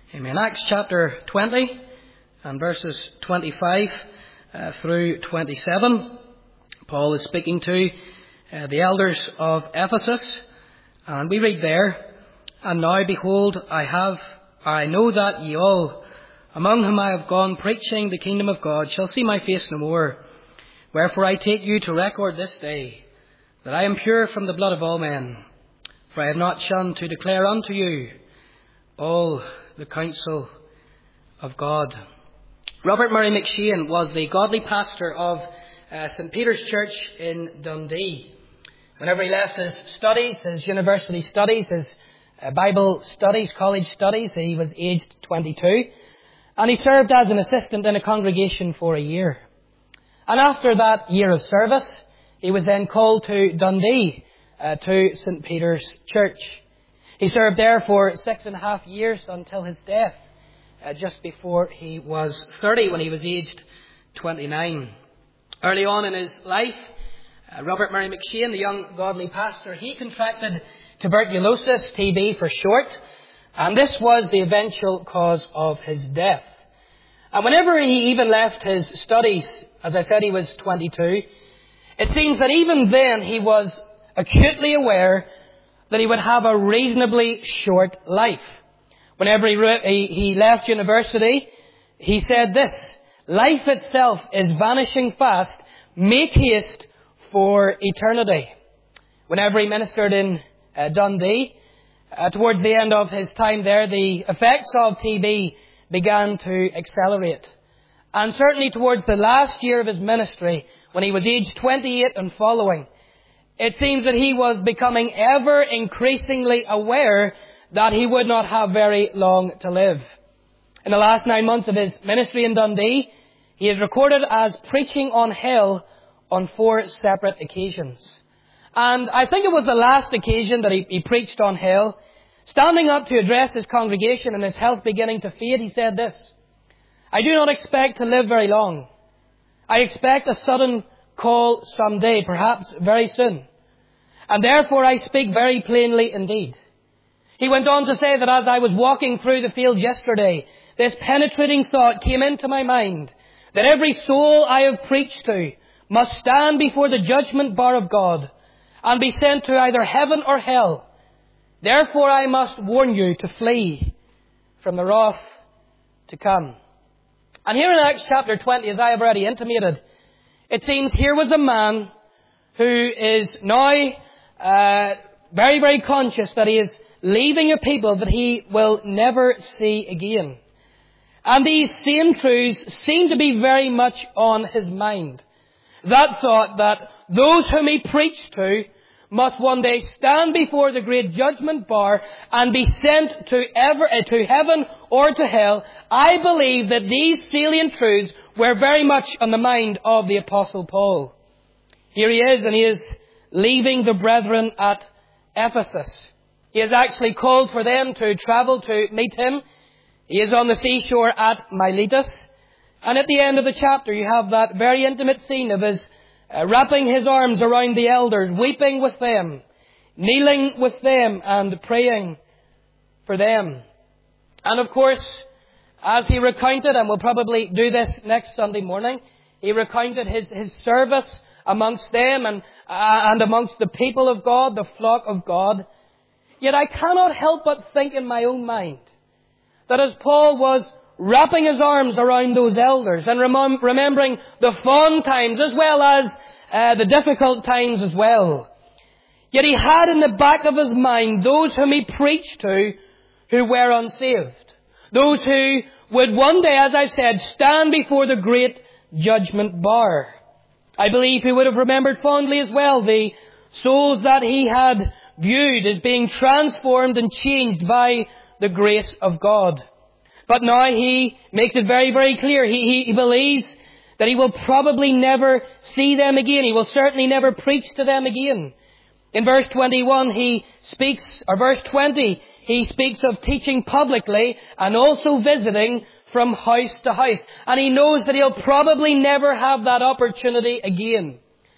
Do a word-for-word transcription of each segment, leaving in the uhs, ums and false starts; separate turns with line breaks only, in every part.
Amen. Acts chapter twenty and verses twenty-five uh, through twenty-seven. Paul is speaking to uh, the elders of Ephesus, and we read there, "And now behold, I have, I know that ye all, among whom I have gone preaching the kingdom of God, shall see my face no more. Wherefore I take you to record this day, that I am pure from the blood of all men. For I have not shunned to declare unto you all the counsel of God." Robert Murray McCheyne was the godly pastor of uh, Saint Peter's Church in Dundee. Whenever he left his studies, his university studies, his uh, Bible studies, college studies, he was aged twenty-two. And he served as an assistant in a congregation for a year. And after that year of service, he was then called to Dundee, uh, to Saint Peter's Church. He served there for six and a half years until his death, uh, just before he was thirty, when he was aged twenty-nine. Early on in his life, uh, Robert Murray McCheyne, the young godly pastor, he contracted tuberculosis, T B for short, and this was the eventual cause of his death. And whenever he even left his studies, as I said, he was twenty-two, it seems that even then he was acutely aware that he would have a reasonably short life. Whenever he, re- he, he left university, he said this: "Life itself is vanishing fast. Make haste for eternity." Whenever he ministered in uh, Dundee, uh, towards the end of his time there, the effects of T B began to accelerate. And certainly towards the last year of his ministry, when he was aged twenty-eight and following, it seems that he was becoming ever increasingly aware that he would not have very long to live. In the last nine months of his ministry in Dundee, he is recorded as preaching on hell on four separate occasions. And I think it was the last occasion that he, he preached on hell. Standing up to address his congregation and his health beginning to fade, he said this: "I do not expect to live very long. I expect a sudden call someday, perhaps very soon. And therefore I speak very plainly indeed." He went on to say that as I was walking through the field yesterday, this penetrating thought came into my mind, that every soul I have preached to must stand before the judgment bar of God and be sent to either heaven or hell. Therefore I must warn you to flee from the wrath to come. And here in Acts chapter twenty, as I have already intimated, it seems here was a man who is now uh, very, very conscious that he is leaving a people that he will never see again. And these same truths seem to be very much on his mind. That thought that those whom he preached to must one day stand before the great judgment bar and be sent to ever uh, to heaven or to hell. I believe that these salient truths were very much on the mind of the Apostle Paul. Here he is, and he is leaving the brethren at Ephesus. He has actually called for them to travel to meet him. He is on the seashore at Miletus. And at the end of the chapter, you have that very intimate scene of his uh, wrapping his arms around the elders, weeping with them, kneeling with them, and praying for them. And of course, as he recounted, and we'll probably do this next Sunday morning, he recounted his, his service amongst them and, uh, and amongst the people of God, the flock of God. Yet I cannot help but think in my own mind that as Paul was wrapping his arms around those elders and remem- remembering the fond times as well as uh, the difficult times as well, yet he had in the back of his mind those whom he preached to who were unsaved. Those who would one day, as I've said, stand before the great judgment bar. I believe he would have remembered fondly as well the souls that he had viewed as being transformed and changed by the grace of God. But now he makes it very, very clear. He, he, he believes that he will probably never see them again. He will certainly never preach to them again. In verse twenty-one, he speaks, or verse twenty, he speaks of teaching publicly and also visiting from house to house. And he knows that he'll probably never have that opportunity again.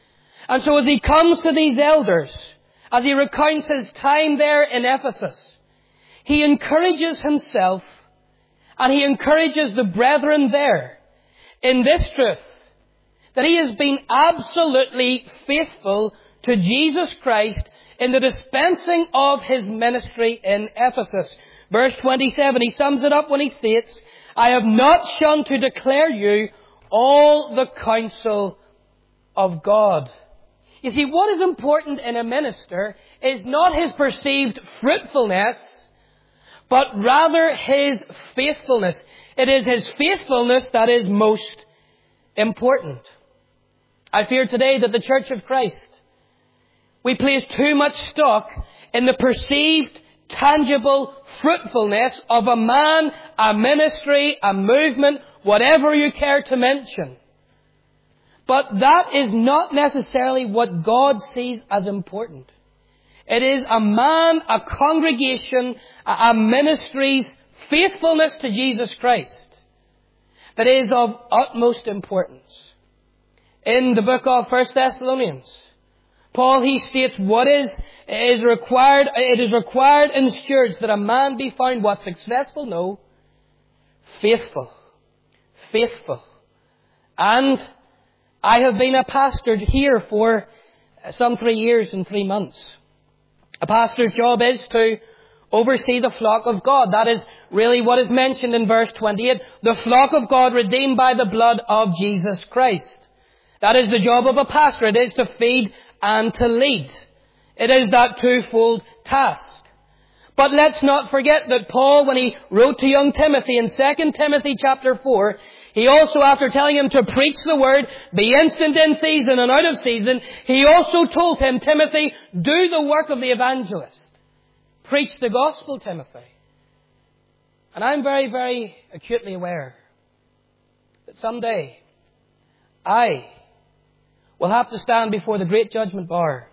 And so as he comes to these elders, as he recounts his time there in Ephesus, he encourages himself And he encourages the brethren there in this truth, that he has been absolutely faithful to Jesus Christ in the dispensing of his ministry in Ephesus. Verse twenty-seven, he sums it up when he states, I have not shunned to declare you all the counsel of God. You see, what is important in a minister is not his perceived fruitfulness, but rather his faithfulness. It is his faithfulness that is most important. I fear today that the Church of Christ, we place too much stock in the perceived, tangible fruitfulness of a man, a ministry, a movement, whatever you care to mention. But that is not necessarily what God sees as important. It is a man, a congregation, a ministry's faithfulness to Jesus Christ that is of utmost importance. In the book of First Thessalonians, Paul, he states what is, is required, it is required in stewards that a man be found what? Successful? No. Faithful. Faithful. And I have been a pastor here for some three years and three months. A pastor's job is to oversee the flock of God. That is really what is mentioned in verse twenty-eight. The flock of God redeemed by the blood of Jesus Christ. That is the job of a pastor. It is to feed and to lead. It is that twofold task. But let's not forget that Paul, when he wrote to young Timothy in Second Timothy chapter four, he also, after telling him to preach the word, be instant in season and out of season, he also told him, Timothy, do the work of the evangelist. Preach the gospel, Timothy. And I'm very, very acutely aware that someday I will have to stand before the great judgment bar.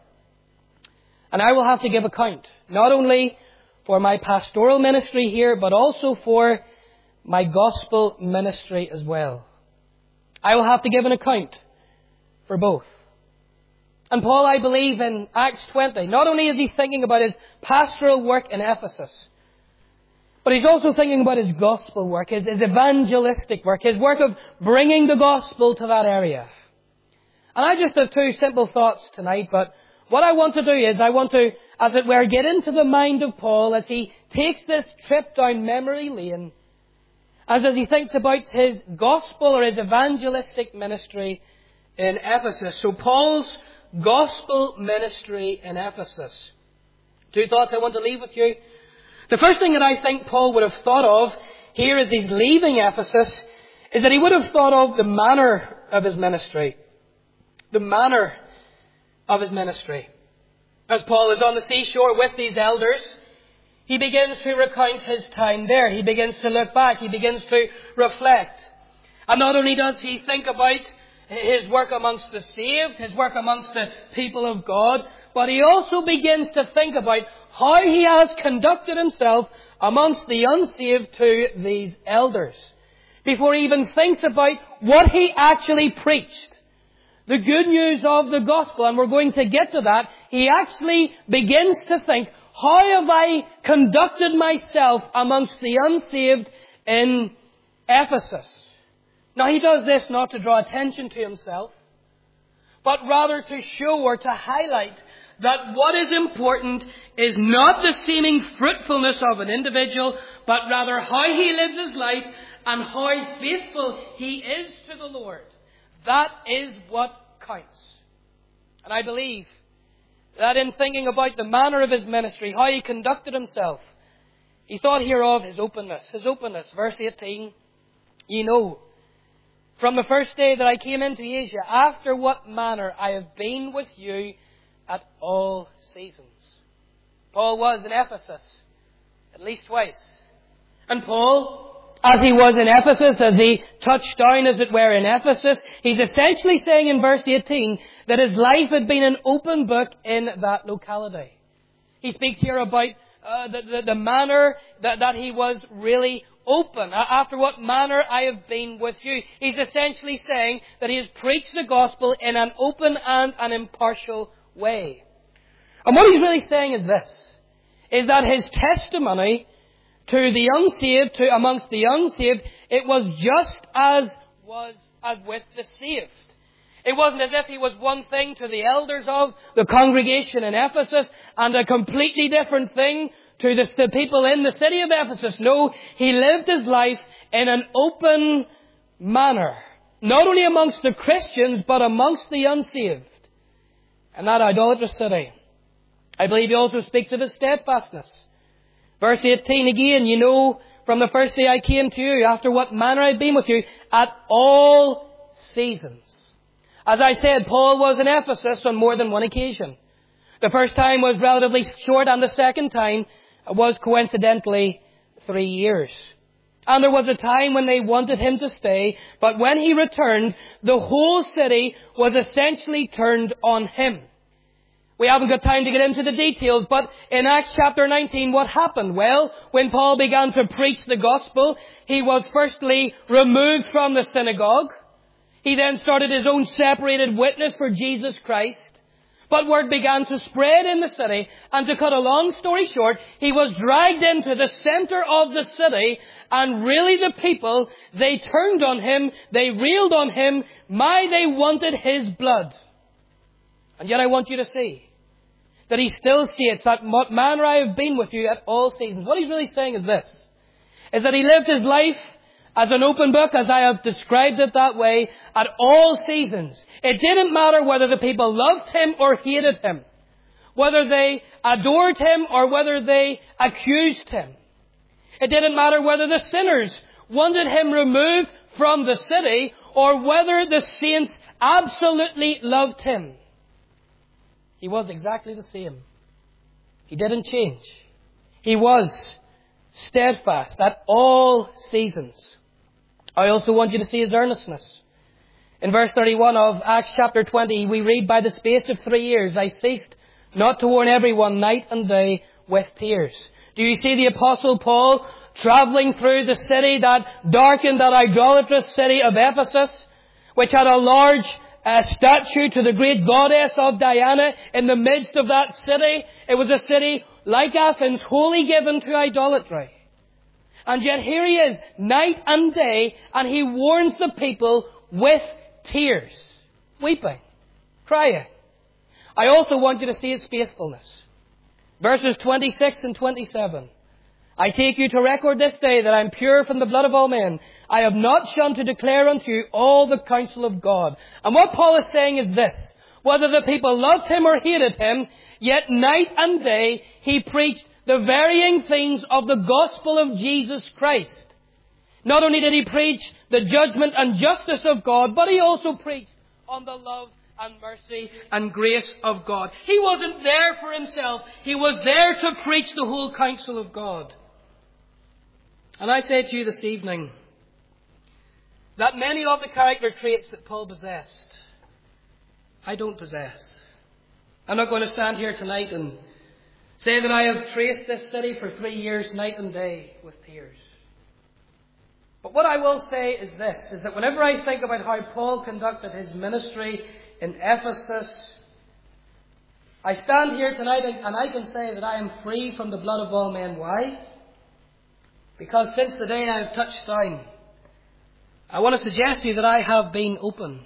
And I will have to give account, not only for my pastoral ministry here, but also for my gospel ministry as well. I will have to give an account for both. And Paul, I believe, in Acts twenty, not only is he thinking about his pastoral work in Ephesus, but he's also thinking about his gospel work, his, his evangelistic work, his work of bringing the gospel to that area. And I just have two simple thoughts tonight, but what I want to do is I want to, as it were, get into the mind of Paul as he takes this trip down memory lane, as, as he thinks about his gospel or his evangelistic ministry in Ephesus. So Paul's gospel ministry in Ephesus. Two thoughts I want to leave with you. The first thing that I think Paul would have thought of here as he's leaving Ephesus is that he would have thought of the manner of his ministry. The manner of his ministry. As Paul is on the seashore with these elders, he begins to recount his time there. He begins to look back. He begins to reflect. And not only does he think about his work amongst the saved, his work amongst the people of God, but he also begins to think about how he has conducted himself amongst the unsaved to these elders, before he even thinks about what he actually preached. The good news of the gospel, and we're going to get to that, he actually begins to think, how have I conducted myself amongst the unsaved in Ephesus? Now he does this not to draw attention to himself, but rather to show or to highlight that what is important is not the seeming fruitfulness of an individual, but rather how he lives his life and how faithful he is to the Lord. That is what counts. And I believe that in thinking about the manner of his ministry, how he conducted himself, he thought here of his openness. His openness. Verse eighteen, ye know, from the first day that I came into Asia, after what manner I have been with you at all seasons. Paul was in Ephesus at least twice. And Paul, as he was in Ephesus, as he touched down, as it were, in Ephesus, he's essentially saying in verse eighteen that his life had been an open book in that locality. He speaks here about uh, the, the, the manner that, that he was really open. After what manner I have been with you. He's essentially saying that he has preached the gospel in an open and an impartial way. And what he's really saying is this, is that his testimony
to the unsaved, to amongst the unsaved, it was just as was as with the saved. It wasn't as if he was one thing to the elders of the congregation in Ephesus and a completely different thing to the, the people in the city of Ephesus. No, he lived his life in an open manner. Not only amongst the Christians, but amongst the unsaved. In that idolatrous city. I believe he also speaks of his steadfastness. Verse eighteen again, you know, from the first day I came to you, after what manner I've been with you, at all seasons. As I said, Paul was in Ephesus on more than one occasion. The first time was relatively short, and the second time was coincidentally three years. And there was a time when they wanted him to stay, but when he returned, the whole city was essentially turned on him. We haven't got time to get into the details, but in Acts chapter nineteen, what happened? Well, when Paul began to preach the gospel, he was firstly removed from the synagogue. He then started his own separated witness for Jesus Christ. But word began to spread in the city, and to cut a long story short, he was dragged into the center of the city, and really the people, they turned on him, they railed on him, my, they wanted his blood. And yet I want you to see that he still states that what manner I have been with you at all seasons. What he's really saying is this, is that he lived his life as an open book, as I have described it that way, at all seasons. It didn't matter whether the people loved him or hated him, whether they adored him or whether they accused him. It didn't matter whether the sinners wanted him removed from the city or whether the saints absolutely loved him. He was exactly the same. He didn't change. He was steadfast at all seasons. I also want you to see his earnestness. In verse thirty-one of Acts chapter twenty, we read, by the space of three years I ceased not to warn everyone night and day with tears. Do you see the Apostle Paul travelling through the city, that darkened, that idolatrous city of Ephesus, which had a large uh, statue to the great goddess of Diana in the midst of that city? It was a city, like Athens, wholly given to idolatry. And yet here he is, night and day, and he warns the people with tears, weeping, crying. I also want you to see his faithfulness. Verses twenty-six and twenty-seven. I take you to record this day that I am pure from the blood of all men. I have not shunned to declare unto you all the counsel of God. And what Paul is saying is this, whether the people loved him or hated him, yet night and day he preached the varying things of the gospel of Jesus Christ. Not only did he preach the judgment and justice of God, but he also preached on the love and mercy and grace of God. He wasn't there for himself. He was there to preach the whole counsel of God. And I say to you this evening that many of the character traits that Paul possessed, I don't possess. I'm not going to stand here tonight and say that I have traced this city for three years, night and day, with tears. But what I will say is this, is that whenever I think about how Paul conducted his ministry in Ephesus, I stand here tonight and I can say that I am free from the blood of all men. Why? Because since the day I have touched down, I want to suggest to you that I have been open.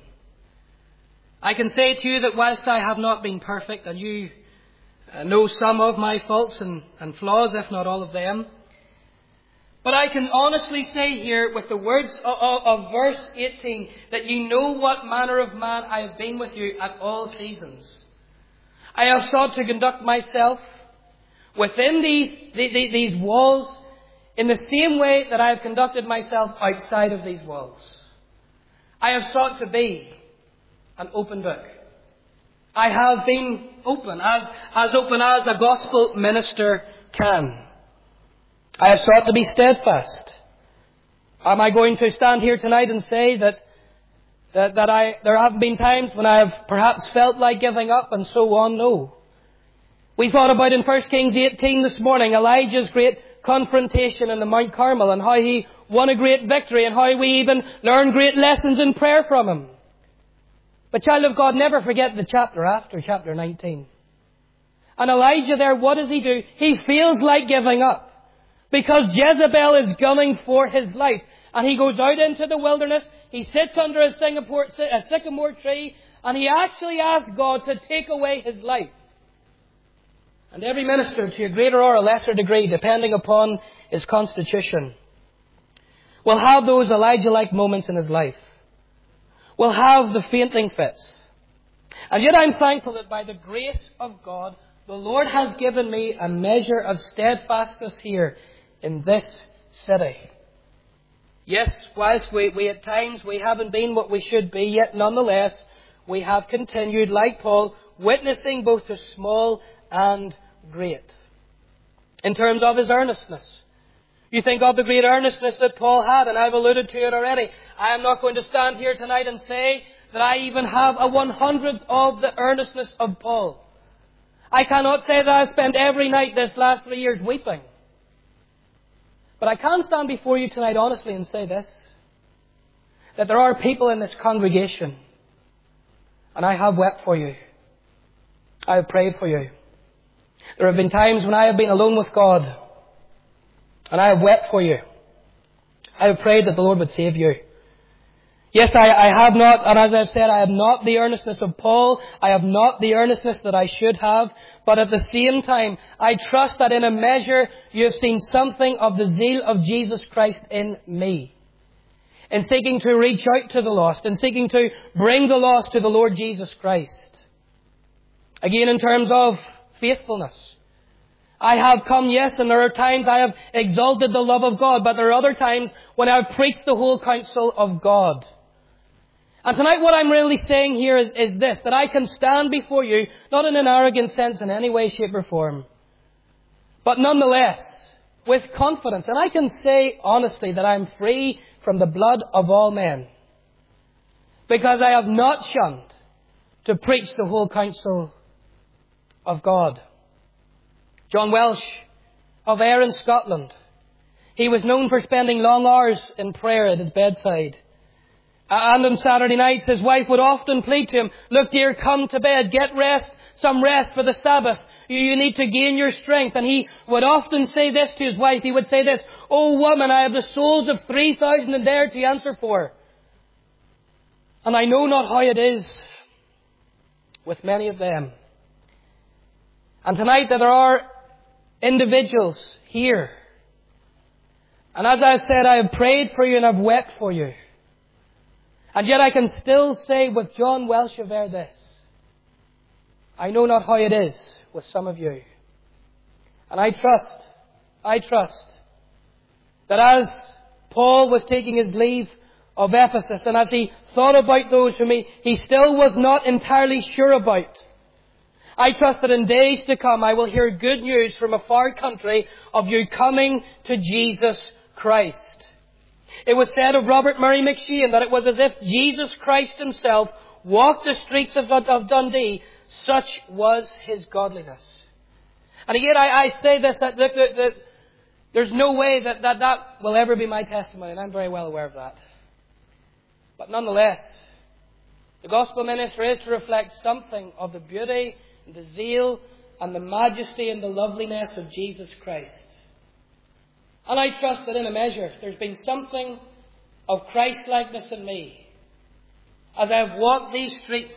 I can say to you that whilst I have not been perfect, and you know some of my faults and, and flaws, if not all of them, but I can honestly say here with the words of, of, of verse eighteen that you know what manner of man I have been with you at all seasons. I have sought to conduct myself within these, these, these walls in the same way that I have conducted myself outside of these walls. I have sought to be an open book. I have been open, as, as open as a gospel minister can. I have sought to be steadfast. Am I going to stand here tonight and say that, that, that I, there have been times when I have perhaps felt like giving up and so on? No. We thought about in First Kings eighteen this morning, Elijah's great confrontation in the Mount Carmel and how he won a great victory and how we even learned great lessons in prayer from him. But child of God, never forget the chapter after, chapter nineteen. And Elijah there, what does he do? He feels like giving up. because Jezebel is gunning for his life. And he goes out into the wilderness, he sits under a sycamore, a sycamore tree, and he actually asks God to take away his life. And every minister, to a greater or a lesser degree, depending upon his constitution, will have those Elijah-like moments in his life. Will have the fainting fits. And yet I'm thankful that by the grace of God, the Lord has given me a measure of steadfastness here in this city. Yes, whilst we, we at times we haven't been what we should be, yet nonetheless we have continued, like Paul, witnessing both to small and great. In terms of his earnestness. You think of the great earnestness that Paul had, and I've alluded to it already. I am not going to stand here tonight and say that I even have a one hundredth of the earnestness of Paul. I cannot say that I've spent every night this last three years weeping. But I can stand before you tonight honestly and say this, that there are people in this congregation, and I have wept for you. I have prayed for you. There have been times when I have been alone with God, and I have wept for you. I have prayed that the Lord would save you. Yes, I, I have not, and as I've said, I have not the earnestness of Paul. I have not the earnestness that I should have. But at the same time, I trust that in a measure you have seen something of the zeal of Jesus Christ in me. In seeking to reach out to the lost, in seeking to bring the lost to the Lord Jesus Christ. Again, in terms of faithfulness. I have come, yes, and there are times I have exalted the love of God, but there are other times when I have preached the whole counsel of God. And tonight what I'm really saying here is, is this, that I can stand before you, not in an arrogant sense in any way, shape or form, but nonetheless, with confidence. And I can say honestly that I'm free from the blood of all men, because I have not shunned to preach the whole counsel of God. John Welsh of Ayr in Scotland, he was known for spending long hours in prayer at his bedside. And on Saturday nights, his wife would often plead to him, "Look, dear, come to bed, get rest, some rest for the Sabbath. You, you need to gain your strength." And he would often say this to his wife. He would say this, "Oh woman, I have the souls of three thousand in there to answer for. And I know not how it is with many of them." And tonight that there are individuals here. And as I've said, I have prayed for you and I've wept for you. And yet I can still say with John Welsh of Ayr this, I know not how it is with some of you. And I trust, I trust that as Paul was taking his leave of Ephesus and as he thought about those whom he, he still was not entirely sure about, I trust that in days to come I will hear good news from a far country of you coming to Jesus Christ. It was said of Robert Murray McShane that it was as if Jesus Christ himself walked the streets of, of Dundee. Such was his godliness. And again, I, I say this, that, that, that, that there's no way that, that that will ever be my testimony, and I'm very well aware of that. But nonetheless, the gospel ministry is to reflect something of the beauty and the zeal and the majesty and the loveliness of Jesus Christ. And I trust that in a measure there's been something of Christ-likeness in me. As I've walked these streets,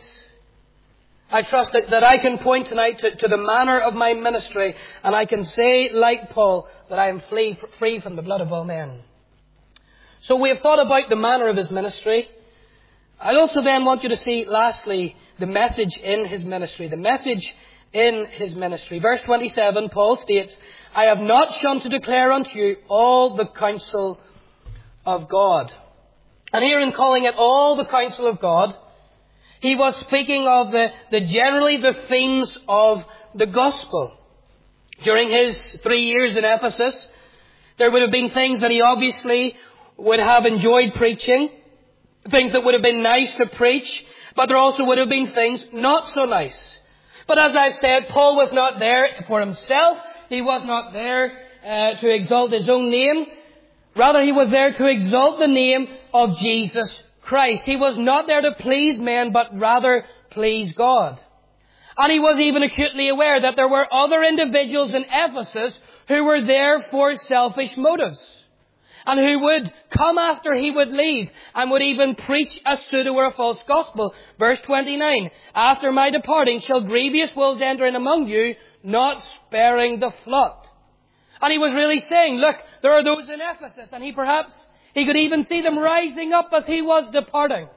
I trust that, that I can point tonight to, to the manner of my ministry, and I can say, like Paul, that I am free, free from the blood of all men. So we have thought about the manner of his ministry. I also then want you to see, lastly, the message in his ministry. The message in his ministry. Verse twenty-seven, Paul states, "I have not shunned to declare unto you all the counsel of God." And here in calling it all the counsel of God, he was speaking of the, the generally the themes of the gospel. During his three years in Ephesus, there would have been things that he obviously would have enjoyed preaching, things that would have been nice to preach, but there also would have been things not so nice. But as I've said, Paul was not there for himself. He was not there uh, to exalt his own name. Rather, he was there to exalt the name of Jesus Christ. He was not there to please men, but rather please God. And he was even acutely aware that there were other individuals in Ephesus who were there for selfish motives, and who would come after he would leave and would even preach a pseudo or a false gospel. Verse twenty-nine, after my departing shall grievous wolves enter in among you, not sparing the flock. And he was really saying, look, there are those in Ephesus, and he perhaps, he could even see them rising up as he was departing.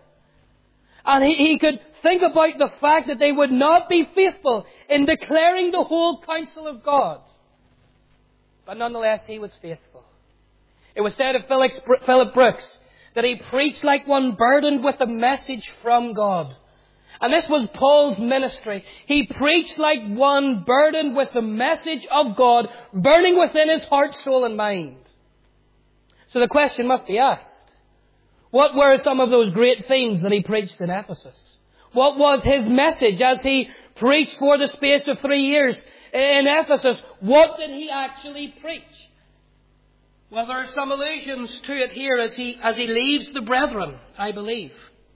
And he, he could think about the fact that they would not be faithful in declaring the whole counsel of God. But nonetheless, he was faithful. It was said of Philip Brooks that he preached like one burdened with a message from God. And this was Paul's ministry. He preached like one burdened with the message of God, burning within his heart, soul and mind. So the question must be asked, what were some of those great themes that he preached in Ephesus? What was his message as he preached for the space of three years in Ephesus? What did he actually preach? Well, there are some allusions to it here as he, as he leaves the brethren, I believe.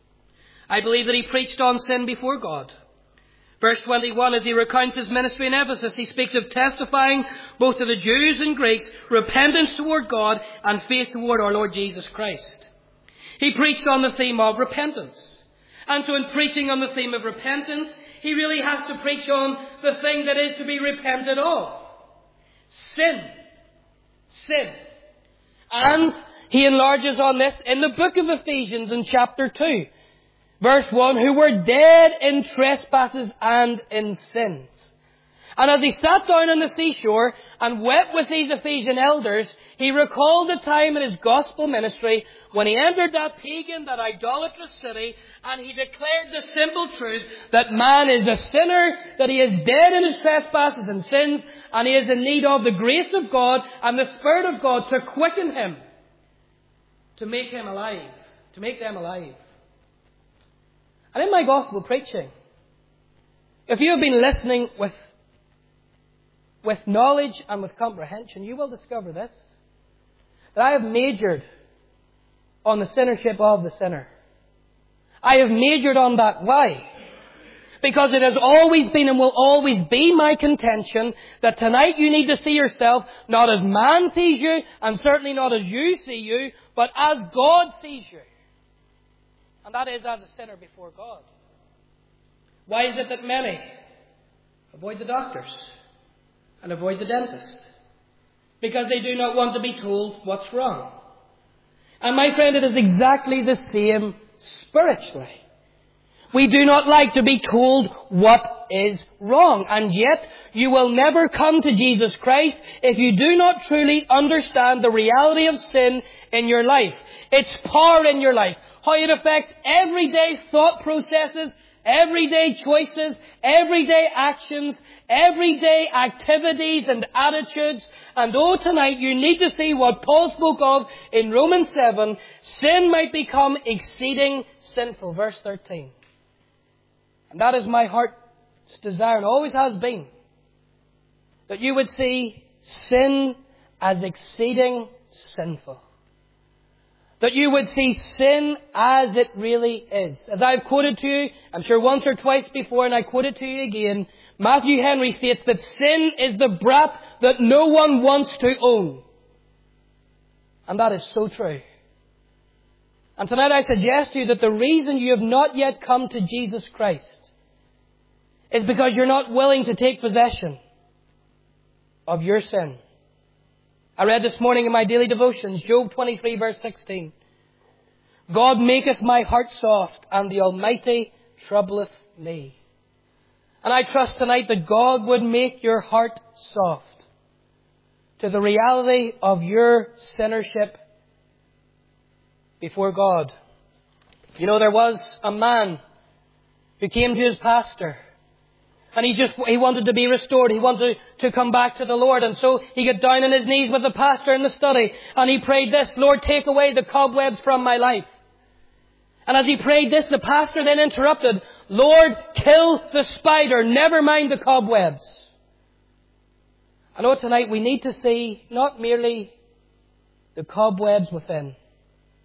I believe that he preached on sin before God. Verse twenty-one, as he recounts his ministry in Ephesus, he speaks of testifying both to the Jews and Greeks, repentance toward God and faith toward our Lord Jesus Christ. He preached on the theme of repentance. And so in preaching on the theme of repentance, he really has to preach on the thing that is to be repented of. Sin. Sin. And he enlarges on this in the book of Ephesians in chapter two. Verse one, who were dead in trespasses and in sins. And as he sat down on the seashore and wept with these Ephesian elders, he recalled the time in his gospel ministry when he entered that pagan, that idolatrous city, and he declared the simple truth that man is a sinner, that he is dead in his trespasses and sins, and he is in need of the grace of God and the Spirit of God to quicken him, to make him alive, to make them alive. And in my gospel preaching, if you have been listening with, with knowledge and with comprehension, you will discover this, that I have majored on the sinnership of the sinner. I have majored on that. Why? Because it has always been and will always be my contention that tonight you need to see yourself not as man sees you, and certainly not as you see you, but as God sees you. And that is as a sinner before God. Why is it that many avoid the doctors and avoid the dentist? Because they do not want to be told what's wrong. And my friend, it is exactly the same spiritually. We do not like to be told what is wrong. And yet, you will never come to Jesus Christ if you do not truly understand the reality of sin in your life. Its power in your life. How it affects everyday thought processes, everyday choices, everyday actions, everyday activities and attitudes. And oh, tonight you need to see what Paul spoke of in Romans seven. Sin might become exceeding sinful. Verse thirteen. And that is my heart's desire, and always has been, that you would see sin as exceeding sinful. That you would see sin as it really is. As I've quoted to you, I'm sure once or twice before, and I quote it to you again, Matthew Henry states that sin is the brat that no one wants to own. And that is so true. And tonight I suggest to you that the reason you have not yet come to Jesus Christ is because you're not willing to take possession of your sin. I read this morning in my daily devotions, Job twenty-three verse sixteen. God maketh my heart soft, and the Almighty troubleth me. And I trust tonight that God would make your heart soft to the reality of your sinnership before God. You know, there was a man who came to his pastor, and he just, he wanted to be restored. He wanted to come back to the Lord. And so he got down on his knees with the pastor in the study. And he prayed this, Lord, take away the cobwebs from my life. And as he prayed this, the pastor then interrupted, Lord, kill the spider. Never mind the cobwebs. I know tonight we need to see not merely the cobwebs within,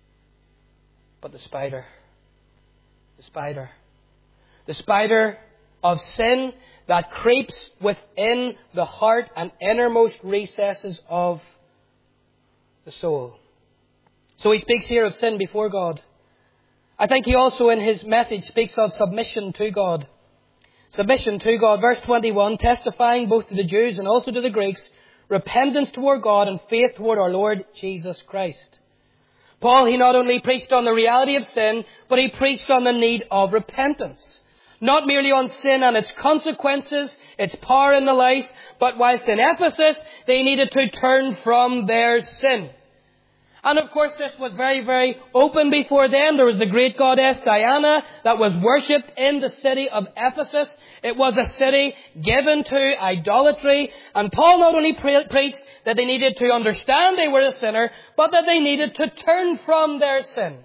but the spider. The spider. The spider of sin that creeps within the heart and innermost recesses of the soul. So he speaks here of sin before God. I think he also in his message speaks of submission to God. Submission to God. Verse twenty-one, testifying both to the Jews and also to the Greeks, repentance toward God and faith toward our Lord Jesus Christ. Paul, he not only preached on the reality of sin, but he preached on the need of repentance. Not merely on sin and its consequences, its power in the life, but whilst in Ephesus, they needed to turn from their sin. And of course this was very, very open before them. There was the great goddess Diana that was worshipped in the city of Ephesus. It was a city given to idolatry. And Paul not only pre- preached that they needed to understand they were a sinner, but that they needed to turn from their sin.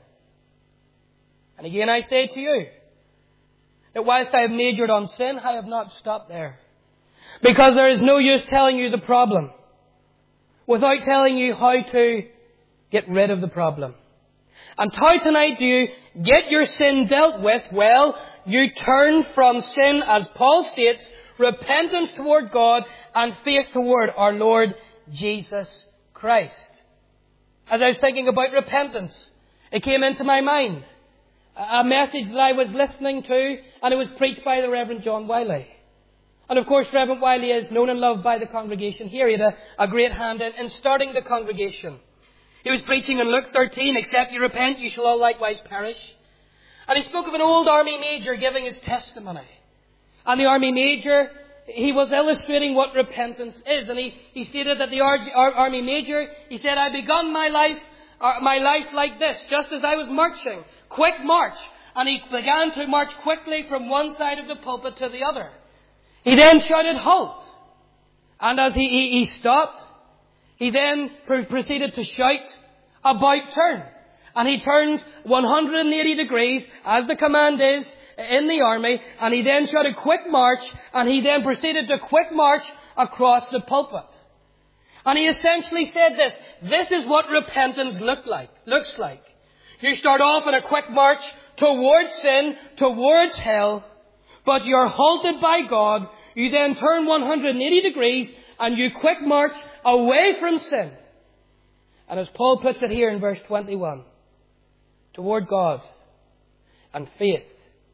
And again I say to you, that whilst I have majored on sin, I have not stopped there. Because there is no use telling you the problem without telling you how to get rid of the problem. And how tonight do you get your sin dealt with? Well, you turn from sin, as Paul states, repentance toward God and faith toward our Lord Jesus Christ. As I was thinking about repentance, it came into my mind a message that I was listening to, and it was preached by the Reverend John Wiley. And of course, Reverend Wiley is known and loved by the congregation here. He had a, a great hand in, in starting the congregation. He was preaching in Luke thirteen, except you repent, you shall all likewise perish. And he spoke of an old army major giving his testimony. And the army major, he was illustrating what repentance is. And he, he stated that the ar- ar- army major, he said, I begun my life, uh, my life like this, just as I was marching. Quick march. And he began to march quickly from one side of the pulpit to the other. He then shouted, halt. And as he, he, he stopped, he then pr- proceeded to shout, about turn. And he turned one hundred eighty degrees, as the command is in the army, and he then shouted quick march, and he then proceeded to quick march across the pulpit. And he essentially said this, this is what repentance look like, looks like. You start off in a quick march towards sin, towards hell, but you're halted by God. You then turn one hundred eighty degrees, and you quick march away from sin. And as Paul puts it here in verse twenty-one, toward God and faith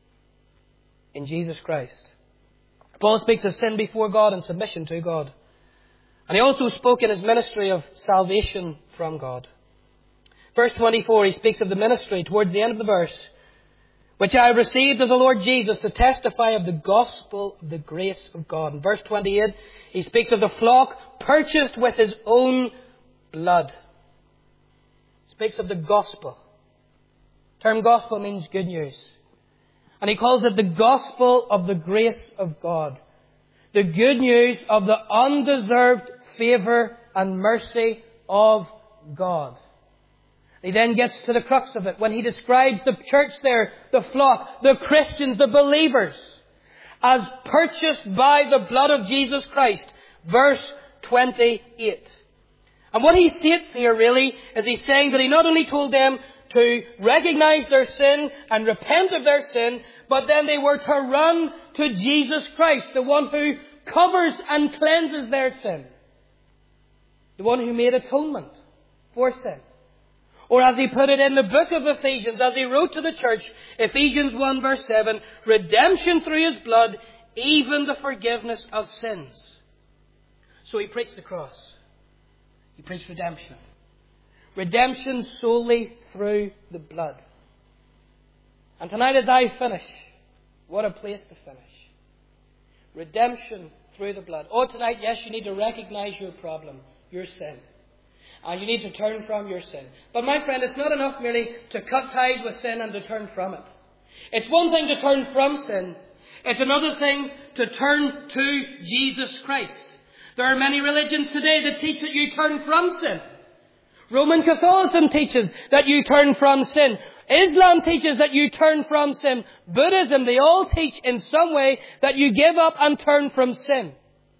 in Jesus Christ. Paul speaks of sin before God and submission to God. And he also spoke in his ministry of salvation from God. Verse twenty-four, he speaks of the ministry towards the end of the verse, which I received of the Lord Jesus to testify of the gospel of the grace of God. In verse twenty-eight, he speaks of the flock purchased with his own blood. Speaks of the gospel. The term gospel means good news. And he calls it the gospel of the grace of God. The good news of the undeserved favour and mercy of God. He then gets to the crux of it when he describes the church there, the flock, the Christians, the believers, as purchased by the blood of Jesus Christ. Verse twenty-eight. And what he states here really is he's saying that he not only told them to recognize their sin and repent of their sin, but then they were to run to Jesus Christ, the one who covers and cleanses their sin. The one who made atonement for sin. Or as he put it in the book of Ephesians, as he wrote to the church, Ephesians one verse seven, redemption through his blood, even the forgiveness of sins. So he preached the cross. He preached redemption. Redemption solely through the blood. And tonight as I finish, what a place to finish. Redemption through the blood. Oh, tonight, yes, you need to recognize your problem, your sin. And you need to turn from your sin. But my friend, it's not enough merely to cut ties with sin and to turn from it. It's one thing to turn from sin. It's another thing to turn to Jesus Christ. There are many religions today that teach that you turn from sin. Roman Catholicism teaches that you turn from sin. Islam teaches that you turn from sin. Buddhism, they all teach in some way that you give up and turn from sin.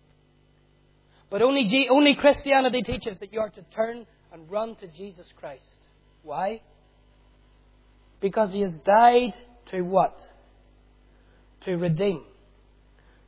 But only, G- only Christianity teaches that you are to turn and run to Jesus Christ. Why? Because He has died to what? To redeem.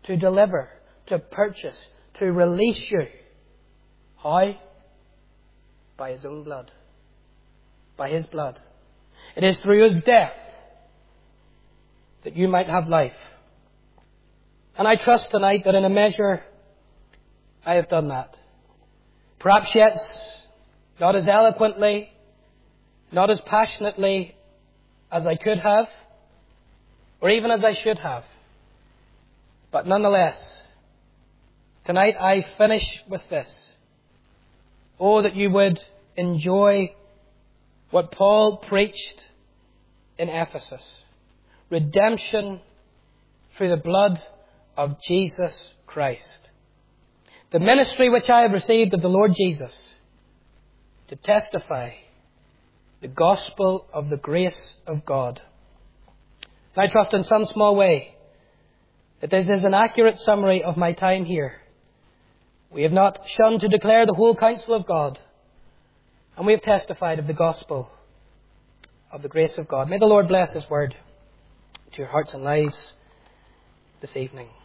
to deliver, to purchase, to release you. How? By His own blood. By His blood. It is through His death that you might have life. And I trust tonight that in a measure I have done that. Perhaps yet not as eloquently, not as passionately as I could have, or even as I should have. But nonetheless, tonight I finish with this. Oh, that you would enjoy what Paul preached in Ephesus. Redemption through the blood of Jesus Christ. The ministry which I have received of the Lord Jesus, to testify the gospel of the grace of God. I trust in some small way that this is an accurate summary of my time here. We have not shunned to declare the whole counsel of God, and we have testified of the gospel of the grace of God. May the Lord bless His word to your hearts and lives this evening.